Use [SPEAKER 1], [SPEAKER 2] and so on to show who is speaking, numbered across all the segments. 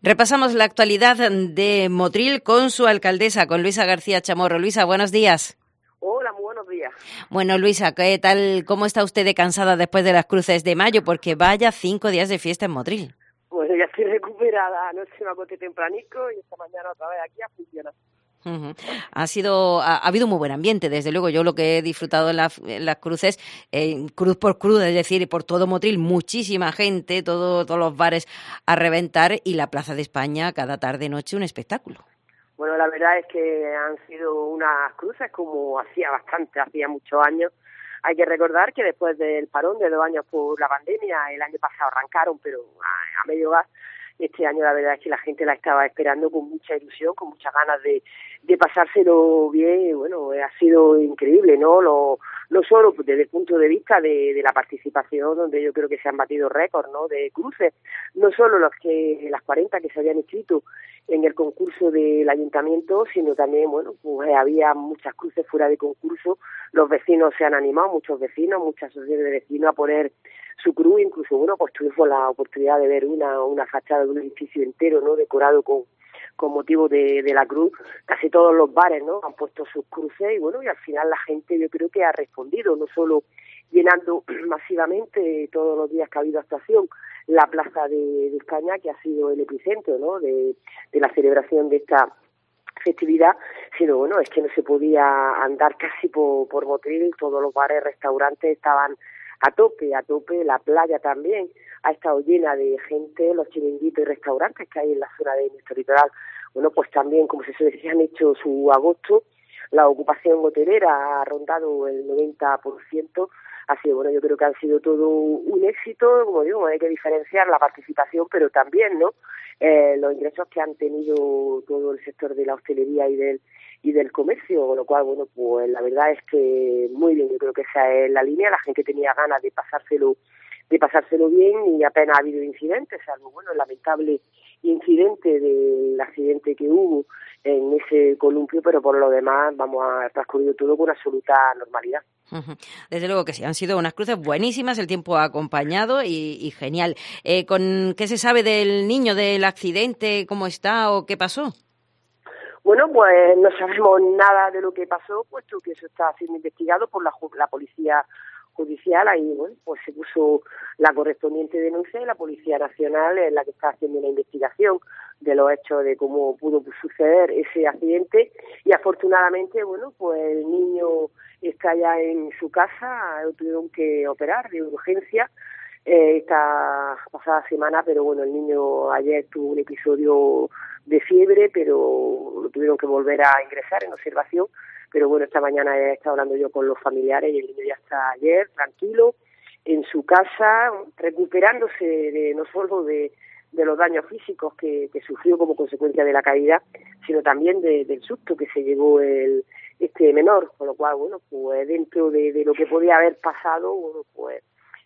[SPEAKER 1] Repasamos la actualidad de Motril con su alcaldesa, con Luisa García Chamorro. Luisa, buenos días.
[SPEAKER 2] Hola, muy buenos días.
[SPEAKER 1] Bueno, Luisa, ¿qué tal? ¿Cómo está usted de cansada después de las cruces de mayo? Porque vaya 5 días de fiesta en Motril.
[SPEAKER 2] Bueno, ya estoy recuperada. Anoche me acosté tempranico y esta mañana otra vez aquí a funcionar.
[SPEAKER 1] Ha habido muy buen ambiente, desde luego. Yo lo que he disfrutado en las cruces, cruz por cruz, es decir, por todo Motril, muchísima gente, todos los bares a reventar y la Plaza de España cada tarde-noche un espectáculo.
[SPEAKER 2] Bueno, la verdad es que han sido unas cruces como hacía muchos años. Hay que recordar que después del parón de 2 años por la pandemia, el año pasado arrancaron, pero a medio gas. Este año la verdad es que la gente la estaba esperando con mucha ilusión, con muchas ganas de pasárselo bien, y bueno, ha sido increíble, ¿no? No solo desde el punto de vista de la participación, donde yo creo que se han batido récords, ¿no?, de cruces, no solo las 40 que se habían inscrito en el concurso del ayuntamiento, sino también, bueno, pues había muchas cruces fuera de concurso. Los vecinos se han animado, muchos vecinos, muchas asociaciones de vecinos a poner su cruz, incluso bueno, pues tuvimos la oportunidad de ver una fachada de un edificio entero, ¿no?, decorado con motivo de la cruz. Casi todos los bares, ¿no?, han puesto sus cruces y bueno, y al final la gente yo creo que ha respondido, no solo llenando masivamente todos los días que ha habido actuación la Plaza de España, que ha sido el epicentro, ¿no?, de la celebración de esta festividad, sino bueno, es que no se podía andar casi por Motril, todos los bares, restaurantes estaban a tope, la playa también ha estado llena de gente, los chiringuitos y restaurantes que hay en la zona de nuestro litoral, bueno, pues también, como se suele decir, han hecho su agosto. La ocupación hotelera ha rondado el 90%, así que bueno, yo creo que ha sido todo un éxito. Como digo, hay que diferenciar la participación, pero también, ¿no?, los ingresos que han tenido todo el sector de la hostelería y del comercio, con lo cual, bueno, pues la verdad es que muy bien, yo creo que esa es la línea. La gente tenía ganas de pasárselo bien y apenas ha habido incidentes, salvo, bueno, el lamentable incidente del accidente que hubo en ese columpio, pero por lo demás ha transcurrido todo con absoluta normalidad.
[SPEAKER 1] Desde luego que sí, han sido unas cruces buenísimas, el tiempo ha acompañado y genial. ¿Qué se sabe del niño, del accidente, cómo está o qué pasó?
[SPEAKER 2] Bueno, pues no sabemos nada de lo que pasó, puesto que eso está siendo investigado por la policía judicial. Ahí, bueno, pues se puso la correspondiente denuncia y la Policía Nacional es la que está haciendo una investigación de los hechos de cómo pudo suceder ese accidente. Y afortunadamente, bueno, pues el niño está ya en su casa, lo tuvieron que operar de urgencia esta pasada semana, pero bueno, el niño ayer tuvo un episodio de fiebre, pero lo tuvieron que volver a ingresar en observación. Pero bueno, esta mañana he estado hablando yo con los familiares y el niño ya está ayer tranquilo en su casa, recuperándose no solo de los daños físicos que sufrió como consecuencia de la caída, sino también del susto que se llevó este menor, con lo cual, bueno, pues dentro de lo que podía haber pasado, bueno, pues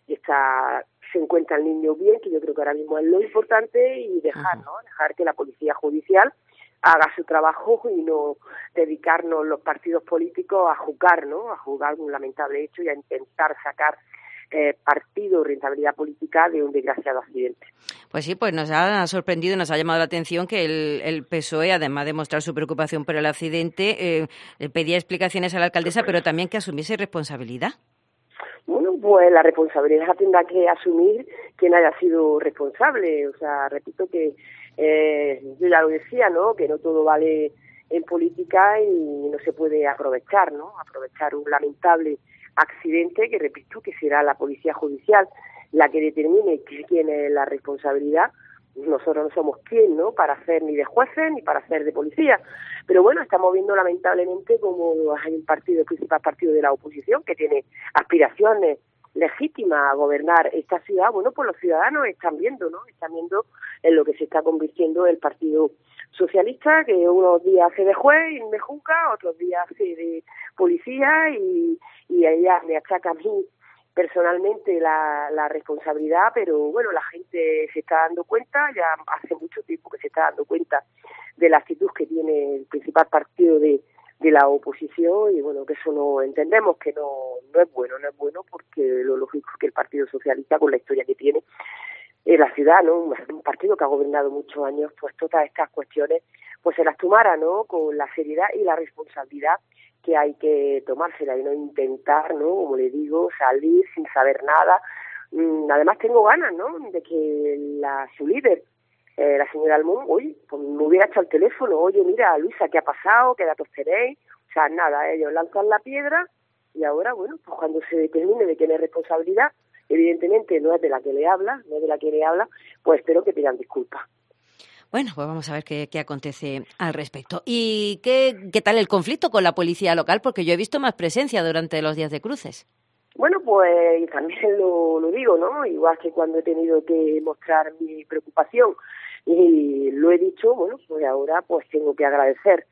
[SPEAKER 2] se encuentra el niño bien, que yo creo que ahora mismo es lo importante, y dejar que la policía judicial haga su trabajo y no dedicarnos los partidos políticos a juzgar, ¿no?, a juzgar un lamentable hecho y a intentar sacar partido, rentabilidad política de un desgraciado accidente.
[SPEAKER 1] Pues sí, pues nos ha sorprendido, nos ha llamado la atención que el PSOE, además de mostrar su preocupación por el accidente, pedía explicaciones a la alcaldesa, pero también que asumiese responsabilidad.
[SPEAKER 2] Bueno, pues la responsabilidad tendrá que asumir quien haya sido responsable. O sea, repito que yo ya lo decía, ¿no?, que no todo vale en política y no se puede aprovechar, ¿no?, aprovechar un lamentable accidente, que repito que será la policía judicial la que determine quién es la responsabilidad. Nosotros no somos quién, ¿no?, para hacer ni de jueces ni para hacer de policía. Pero bueno, estamos viendo lamentablemente como hay un partido, el principal partido de la oposición, que tiene aspiraciones legítimas a gobernar esta ciudad. Bueno, pues los ciudadanos están viendo, ¿no?, están viendo en lo que se está convirtiendo el Partido Socialista, que unos días hace de juez y me juzga, otros días hace de policía y ella me achaca a mí personalmente la responsabilidad. Pero bueno, la gente se está dando cuenta, ya hace mucho tiempo que se está dando cuenta de la actitud que tiene el principal partido de la oposición, y bueno, que eso no entendemos, que no es bueno, porque lo lógico es que el Partido Socialista, con la historia que tiene, en la ciudad, ¿no? Un partido que ha gobernado muchos años, pues todas estas cuestiones pues se las tomara, ¿no? Con la seriedad y la responsabilidad que hay que tomársela y no intentar, ¿no? Como le digo, salir sin saber nada. Además tengo ganas, ¿no? De que su líder, la señora Almón, oye, pues me hubiera hecho el teléfono, oye, mira, Luisa, ¿qué ha pasado? ¿Qué datos tenéis? O sea, nada, ellos lanzan la piedra y ahora, bueno, pues cuando se determine de quién es responsabilidad, evidentemente no es de la que le habla, pues espero que pidan disculpas.
[SPEAKER 1] Bueno, pues vamos a ver qué acontece al respecto. ¿Y qué tal el conflicto con la policía local? Porque yo he visto más presencia durante los días de cruces.
[SPEAKER 2] Bueno, pues también lo digo, ¿no? Igual que cuando he tenido que mostrar mi preocupación y lo he dicho, bueno, pues ahora pues tengo que agradecer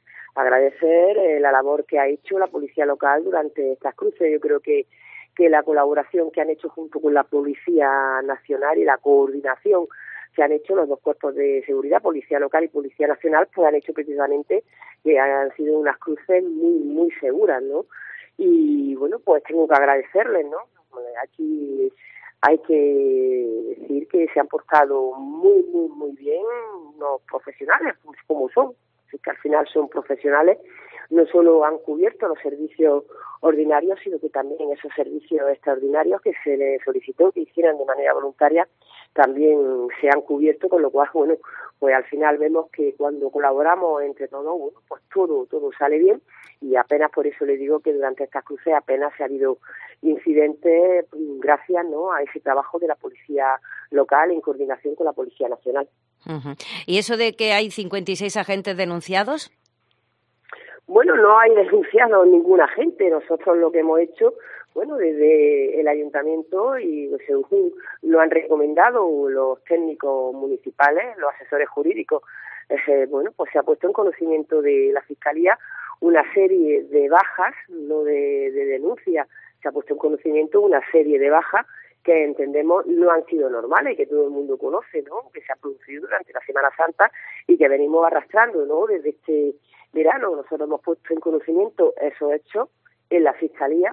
[SPEAKER 2] la labor que ha hecho la policía local durante estas cruces. Yo creo que la colaboración que han hecho junto con la Policía Nacional y la coordinación que han hecho los dos cuerpos de seguridad, Policía Local y Policía Nacional, pues han hecho precisamente que han sido unas cruces muy, muy seguras, ¿no? Y bueno, pues tengo que agradecerles, ¿no? Aquí hay que decir que se han portado muy, muy, muy bien los profesionales, pues como son, es que al final son profesionales, no solo han cubierto los servicios ordinarios, sino que también esos servicios extraordinarios que se les solicitó que hicieran de manera voluntaria también se han cubierto, con lo cual, bueno, pues al final vemos que cuando colaboramos entre todos, bueno, pues todo sale bien y apenas por eso le digo que durante estas cruces apenas se ha habido incidentes gracias, ¿no?, a ese trabajo de la policía local en coordinación con la Policía Nacional.
[SPEAKER 1] Uh-huh. ¿Y eso de que hay 56 agentes denunciados?
[SPEAKER 2] Bueno, no hay denunciado ningún agente. Nosotros lo que hemos hecho, bueno, desde el ayuntamiento y según lo han recomendado los técnicos municipales, los asesores jurídicos, bueno, pues se ha puesto en conocimiento de la Fiscalía una serie de bajas, no de denuncias, se ha puesto en conocimiento una serie de bajas que entendemos no han sido normales, que todo el mundo conoce, ¿no?, que se ha producido durante la Semana Santa y que venimos arrastrando, ¿no?, desde este verano. Nosotros hemos puesto en conocimiento esos hechos en la Fiscalía,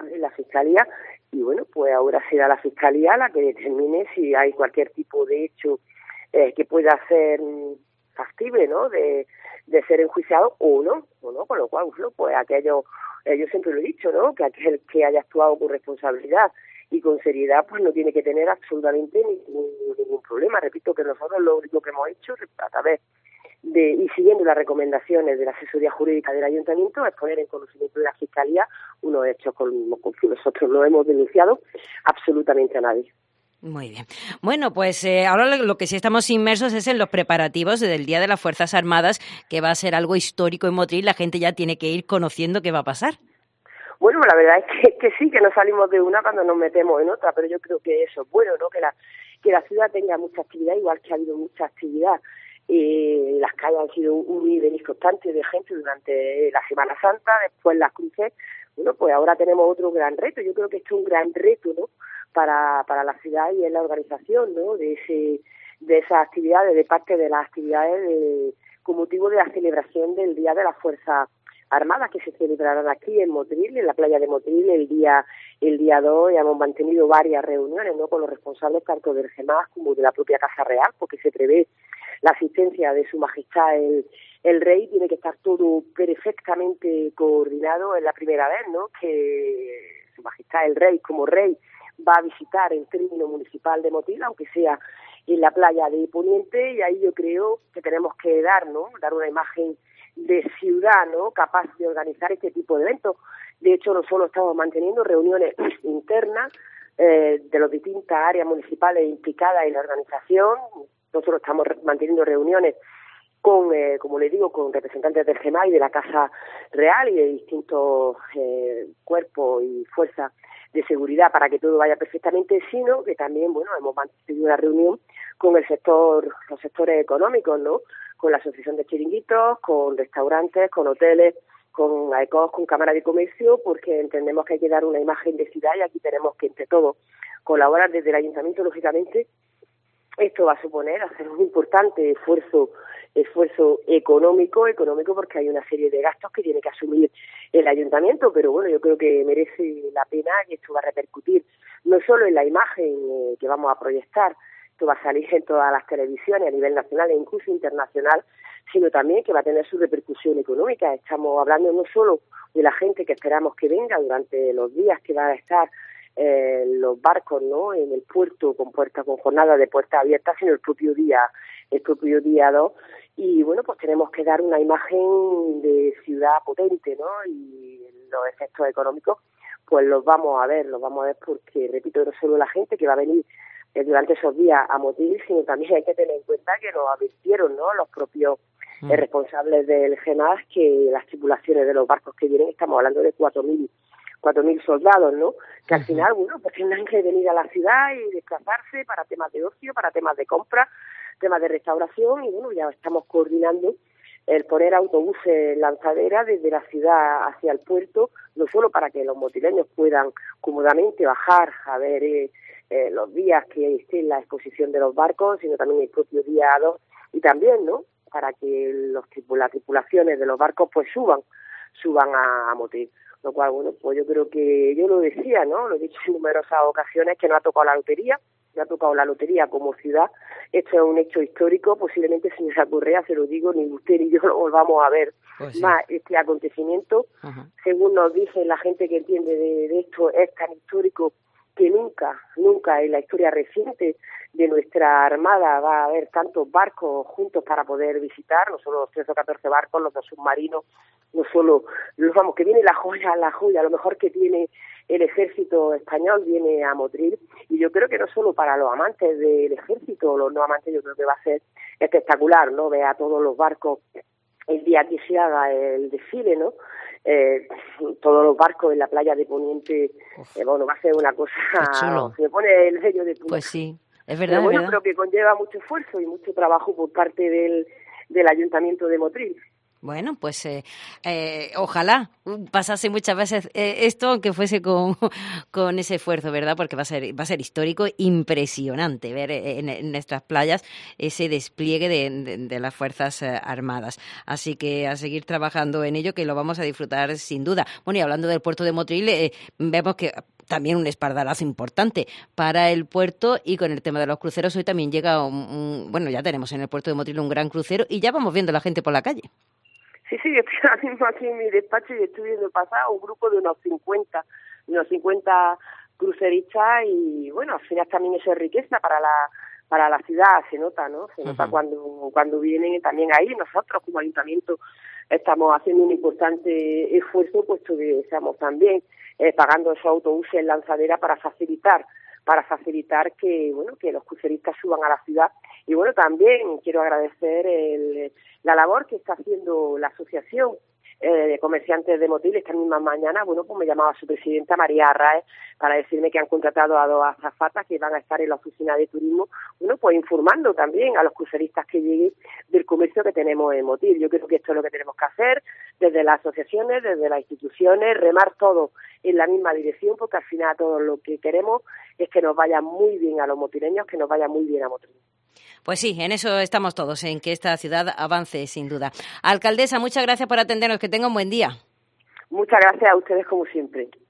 [SPEAKER 2] y bueno, pues ahora será la Fiscalía la que determine si hay cualquier tipo de hecho que pueda ser factible, ¿no?, de ser enjuiciado o no, con lo cual, bueno, pues yo siempre lo he dicho, ¿no?, que aquel que haya actuado con responsabilidad y con seriedad, pues no tiene que tener absolutamente ningún problema. Repito que nosotros lo único que hemos hecho a través y siguiendo las recomendaciones de la asesoría jurídica del ayuntamiento es poner en conocimiento de la Fiscalía unos hechos con que nosotros no hemos denunciado absolutamente a nadie.
[SPEAKER 1] Muy bien. Bueno, pues ahora lo que sí estamos inmersos es en los preparativos del Día de las Fuerzas Armadas, que va a ser algo histórico en Motril. La gente ya tiene que ir conociendo qué va a pasar.
[SPEAKER 2] Bueno, la verdad es que sí, que no salimos de una cuando nos metemos en otra, pero yo creo que eso es bueno, ¿no?, que la ciudad tenga mucha actividad, igual que ha habido mucha actividad. Las calles han sido un ida y constante de gente durante la Semana Santa, después las cruces. Bueno, pues ahora tenemos otro gran reto. Yo creo que esto es un gran reto, ¿no?, para la ciudad y en la organización, ¿no?, de esas actividades, de parte de las actividades con motivo de la celebración del Día de las Fuerzas Armadas, que se celebrarán aquí en Motril, en la playa de Motril, el día 2, y hemos mantenido varias reuniones, ¿no?, con los responsables tanto del GEMAS como de la propia Casa Real, porque se prevé la asistencia de Su Majestad el Rey. Tiene que estar todo perfectamente coordinado. Es la primera vez, ¿no?, que Su Majestad el Rey, como Rey, va a visitar el término municipal de Motril, aunque sea en la playa de Poniente, y ahí yo creo que tenemos que dar una imagen de ciudad, ¿no?, capaz de organizar este tipo de eventos. De hecho, nosotros estamos manteniendo reuniones internas de las distintas áreas municipales implicadas en la organización. Nosotros estamos manteniendo reuniones con, como le digo, con representantes del GEMA y de la Casa Real y de distintos cuerpos y fuerzas de seguridad para que todo vaya perfectamente, sino que también, bueno, hemos mantenido una reunión con los sectores económicos, ¿no?, con la Asociación de Chiringuitos, con restaurantes, con hoteles, con AECOS, con Cámara de Comercio, porque entendemos que hay que dar una imagen de ciudad y aquí tenemos que entre todos colaborar desde el Ayuntamiento, lógicamente. Esto va a suponer hacer un importante esfuerzo económico porque hay una serie de gastos que tiene que asumir el ayuntamiento, pero bueno, yo creo que merece la pena y esto va a repercutir no solo en la imagen que vamos a proyectar esto va a salir en todas las televisiones a nivel nacional e incluso internacional, sino también que va a tener su repercusión económica. Estamos hablando no solo de la gente que esperamos que venga durante los días que van a estar los barcos, ¿no?, en el puerto con jornadas de puertas abiertas, sino el propio día 2. Y bueno, pues tenemos que dar una imagen de ciudad potente, ¿no? Y los efectos económicos pues los vamos a ver porque, repito, no solo la gente que va a venir durante esos días a Motril, sino también hay que tener en cuenta que nos advirtieron, ¿no?, los propios responsables del GENAS, que las tripulaciones de los barcos que vienen, estamos hablando de 4.000 soldados, ¿no?, que al final, bueno, pues tendrán que venir a la ciudad y desplazarse para temas de ocio, para temas de compra, temas de restauración, y bueno, ya estamos coordinando el poner autobuses lanzadera desde la ciudad hacia el puerto, no solo para que los motrileños puedan cómodamente bajar a ver los días que esté en la exposición de los barcos, sino también el propio día 2, y también, ¿no?, para que las tripulaciones de los barcos pues suban a Motril. Lo cual, bueno, pues yo creo que, yo lo decía, ¿no?, lo he dicho en numerosas ocasiones, que no ha tocado la lotería como ciudad. Esto es un hecho histórico, posiblemente, señora Correa, se lo digo, ni usted ni yo lo volvamos a ver más este acontecimiento. Según nos dice la gente que entiende de esto, es tan histórico que nunca en la historia reciente de nuestra Armada va a haber tantos barcos juntos para poder visitar, no solo los 13 o 14 barcos, los 2 submarinos, no solo, vamos, que viene la joya, lo mejor que tiene el ejército español viene a Motril, y yo creo que no solo para los amantes del ejército, los no amantes, yo creo que va a ser espectacular, ¿no?, ver a todos los barcos el día que se haga el desfile, ¿no?, todos los barcos en la playa de Poniente, bueno, va a ser una cosa, se me pone el vello de punta.
[SPEAKER 1] Pues sí, es verdad.
[SPEAKER 2] Pero bueno,
[SPEAKER 1] es verdad.
[SPEAKER 2] creo que conlleva mucho esfuerzo y mucho trabajo por parte del Ayuntamiento de Motril.
[SPEAKER 1] Bueno, pues ojalá pasase muchas veces esto, aunque fuese con ese esfuerzo, ¿verdad? Porque va a ser histórico, impresionante ver en nuestras playas ese despliegue de las Fuerzas Armadas. Así que a seguir trabajando en ello, que lo vamos a disfrutar sin duda. Bueno, y hablando del puerto de Motril, vemos que también un espaldarazo importante para el puerto, y con el tema de los cruceros hoy también llega bueno, ya tenemos en el puerto de Motril un gran crucero y ya vamos viendo la gente por la calle.
[SPEAKER 2] Sí, yo estoy ahora mismo aquí en mi despacho y estoy viendo pasar un grupo de unos 50 cruceristas, y bueno, al final también eso es riqueza para la ciudad, se nota, ¿no? Se nota cuando vienen también ahí. Nosotros como ayuntamiento estamos haciendo un importante esfuerzo, puesto que estamos también pagando esos autobuses en lanzadera para facilitar que, bueno, que los cruceristas suban a la ciudad. Y bueno, también quiero agradecer la labor que está haciendo la asociación de comerciantes de Motril. Esta misma mañana, bueno, pues me llamaba su presidenta, María Arraez, para decirme que han contratado a 2 azafatas que van a estar en la oficina de turismo, bueno, pues informando también a los cruceristas que lleguen del comercio que tenemos en Motril. Yo creo que esto es lo que tenemos que hacer desde las asociaciones, desde las instituciones, remar todo en la misma dirección, porque al final todo lo que queremos es que nos vaya muy bien a los motrileños, que nos vaya muy bien a Motril.
[SPEAKER 1] Pues sí, en eso estamos todos, en que esta ciudad avance sin duda. Alcaldesa, muchas gracias por atendernos, que tenga un buen día.
[SPEAKER 2] Muchas gracias a ustedes como siempre.